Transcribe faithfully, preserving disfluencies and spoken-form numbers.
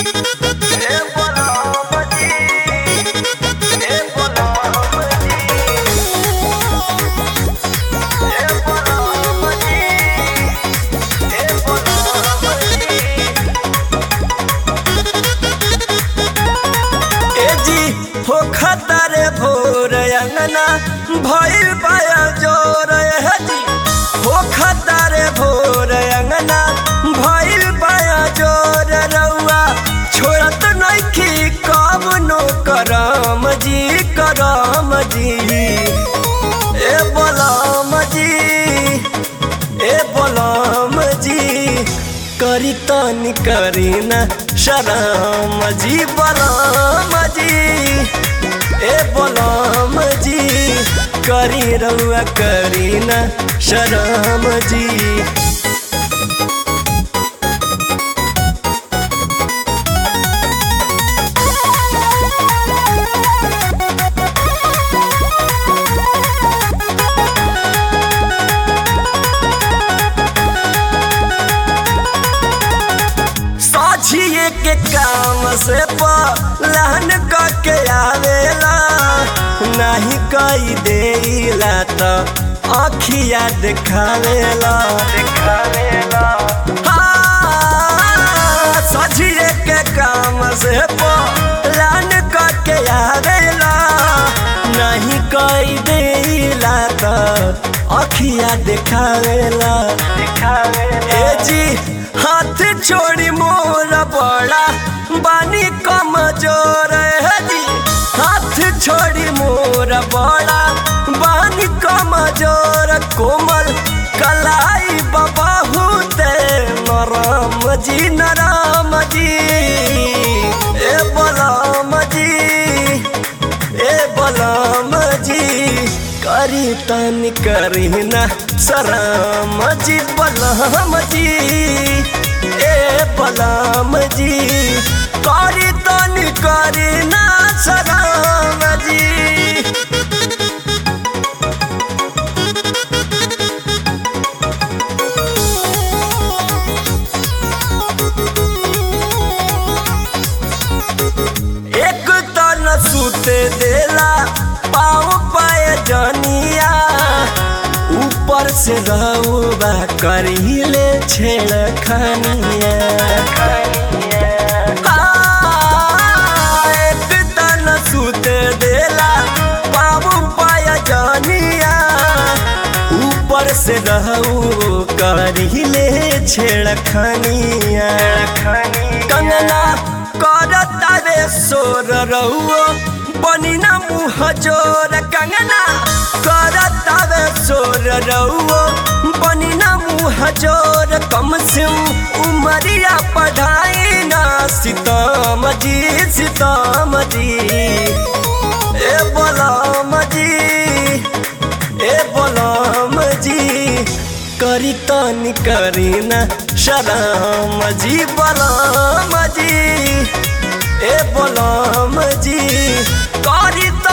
हो खतरे भोर अंगना भइल पाया जोर हजी हो खतरे भोर अंगना भइल पाया जोर रउआ छोड़त नइखी कवनो करम जी करम जी ए बलम जी ए बलम जी करी तनी करी ना शरम जी बलम जी ए बलम जी करी रउआ करी ना शरम जी। साझिए के काम से पलहन के आवेला नहीं कई देला तो आखिया दिखावेला दिखावेला हाँ साझिए के काम से पलहन के आवेला नहीं कई देला तो आखिया दिखावेला दिखावेला ए जी हाथ छोड़ी मोर बड़ा बानी कमजोर है जी हाथ छोड़ी मोर बड़ा बानी कमजोर कोमल कलाई बहुत नरम जी नरम जी ए बलम जी ए बलम जी करी तनी करी ना शरम जी बलम जी ए बलम जी करी तनी करी ना शरम जी। एक तन सुते देला पाँव पाए जनिया ऊपर से रउआ करीले छेड़खानिया एक तन सुते देला पाँव पाए जनिया ऊपर से रहू करीले छेड़खानिया कंगना करता रे सोर रहुओ बनी ना मुँह जोर कंगना करता रे सोर रहुओ बनी ना मुँह जोर कम से उमरिया पढ़ाई ना सीताम जी सीताम जी ए बलम जी ए बलम जी करी तनी करी ना शरम जी बलम जी ए बलम जी करी